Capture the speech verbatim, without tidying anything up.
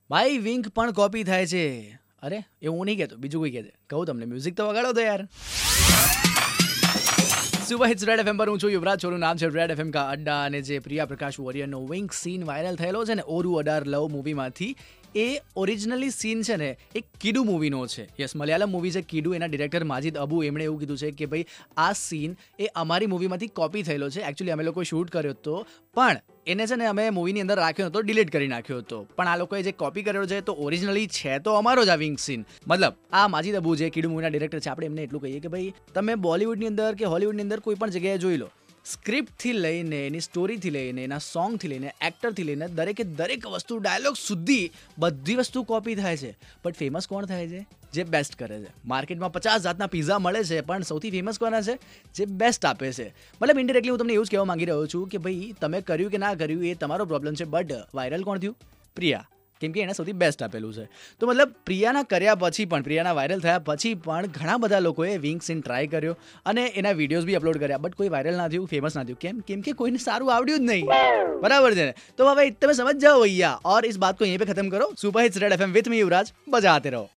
ભાઈ વિંક પણ કોપી થાય છે. અરે એ હું નહીં કહેતો, બીજું કોઈ કહે છે. કહું તમને, મ્યુઝિક તો વગાડો તો યાર. સુપર હિટ્સ રેડ એફએમ પર હું છું યુવરાજ ચોરું, નામ છે રેડ એફએમ કા અડ્ડા. અને જે પ્રિયા પ્રકાશ વોરિયરનો વિંક સીન વાયરલ થયેલો છે ને ઓરુ અડાર લવ મૂવીમાંથી, એ ઓરિજિનલી સીન છે ને એક કીડુ મૂવીનો છે. યસ, મલયાલમ મૂવી છે કીડુ. એના ડિરેક્ટર માજીદ અબુ, એમણે એવું કીધું છે કે ભાઈ આ સીન એ અમારી મૂવીમાંથી કોપી થયેલો છે. એકચ્યુઅલી અમે લોકો શૂટ કર્યો હતો, પણ એને છે ને અમે મૂવીની અંદર રાખ્યો હતો, ડિલીટ કરી નાખ્યો હતો. પણ આ લોકોએ જે કોપી કર્યો છે તો ઓરિજિનલી છે તો અમારો જ આ વિંક સીન. મતલબ આ માજીદ અબુ જે કીડુ મૂવીના ડિરેક્ટર છે, આપણે એમને એટલું કહીએ કે ભાઈ તમે બોલિવૂડની અંદર કે હોલિવૂડની અંદર કોઈ પણ જગ્યાએ જોઈ લો, સ્ક્રિપ્ટથી લઈને એની સ્ટોરીથી લઈને એના સોંગથી લઈને એક્ટરથી લઈને દરેકે દરેક વસ્તુ, ડાયલોગ સુધી બધી વસ્તુ કોપી થાય છે. બટ ફેમસ કોણ થાય છે? જે બેસ્ટ કરે છે. માર્કેટમાં પચાસ જાતના પિઝા મળે છે, પણ સૌથી ફેમસ કોના છે? જે બેસ્ટ આપે છે. મતલબ ઇન્ડિરેક્ટલી હું તમને એવું જ કહેવા માંગી રહ્યો છું કે ભાઈ તમે કર્યું કે ના કર્યું એ તમારો પ્રોબ્લેમ છે, બટ વાયરલ કોણ થયું? પ્રિયા. કેમ કે એને સૌથી બેસ્ટ આપેલું છે. તો મતલબ પ્રિયાના કર્યા પછી પણ, પ્રિયાના વાયરલ થયા પછી પણ ઘણા બધા લોકોએ વિંક સીન ટ્રાય કર્યો અને એના વિડીયોઝ બી અપલોડ કર્યા, બટ કોઈ વાયરલ ના થયું, ફેમસ ના થયું. કેમ? કેમ કે કોઈને સારું આવડ્યું જ નહીં. બરાબર છે ને? તો હવે તમે સમજ જાઓ ભૈયા, ઓર ઇસ બાત કો યહીં પે ખતમ કરો. Super hits red FM with me Yuvraj, બજાતે રહો.